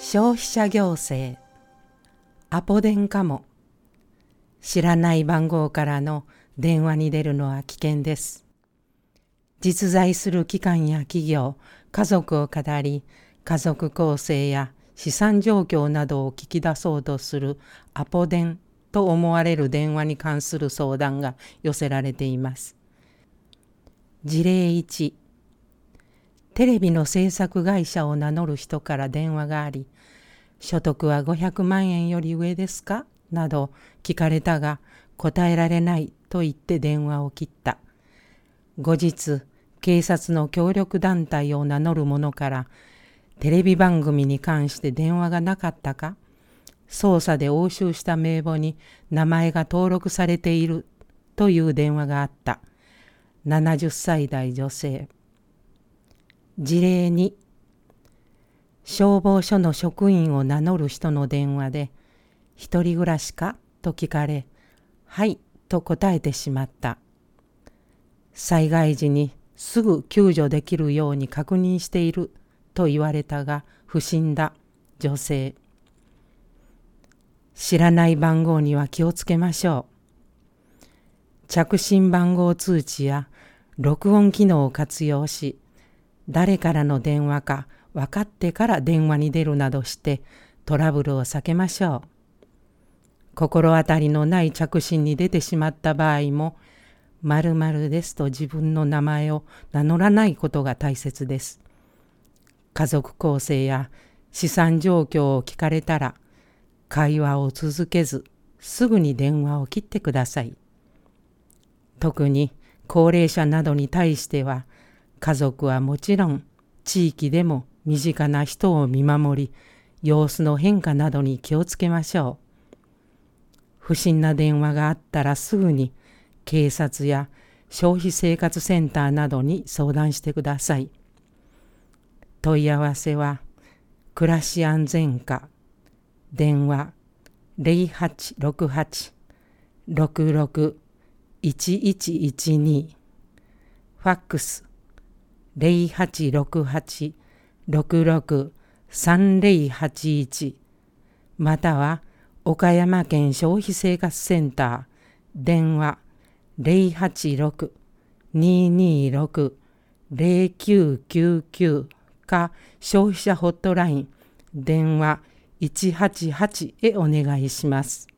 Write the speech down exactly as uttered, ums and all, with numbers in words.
消費者行政アポ電かも。知らない番号からの電話に出るのは危険です。実在する機関や企業、家族を語り、家族構成や資産状況などを聞き出そうとするアポ電と思われる電話に関する相談が寄せられています。事例いち、テレビの制作会社を名乗る人から電話があり、所得はごひゃくまんえんより上ですかなど聞かれたが答えられないと言って電話を切った。後日、警察の協力団体を名乗る者からテレビ番組に関して電話がなかったか、捜査で押収した名簿に名前が登録されているという電話があった。ななじゅっさい代女性。事例に、消防署の職員を名乗る人の電話で、一人暮らしかと聞かれ、はいと答えてしまった。災害時にすぐ救助できるように確認していると言われたが不審だ。女性。知らない番号には気をつけましょう。着信番号通知や録音機能を活用し、誰からの電話か分かってから電話に出るなどしてトラブルを避けましょう。心当たりのない着信に出てしまった場合も、〇〇ですと自分の名前を名乗らないことが大切です。家族構成や資産状況を聞かれたら、会話を続けず、すぐに電話を切ってください。特に高齢者などに対しては、家族はもちろん、地域でも身近な人を見守り、様子の変化などに気をつけましょう。不審な電話があったらすぐに警察や消費生活センターなどに相談してください。問い合わせは、暮らし安全課、電話 ゼロはちろくはち ろくろく いちいちいちに、ファックスゼロはちろくはち ろくろく さんゼロはちいち、または岡山県消費生活センター電話 ゼロはちろく ににろく ゼロきゅうきゅうきゅう か消費者ホットライン電話いちはちはちへお願いします。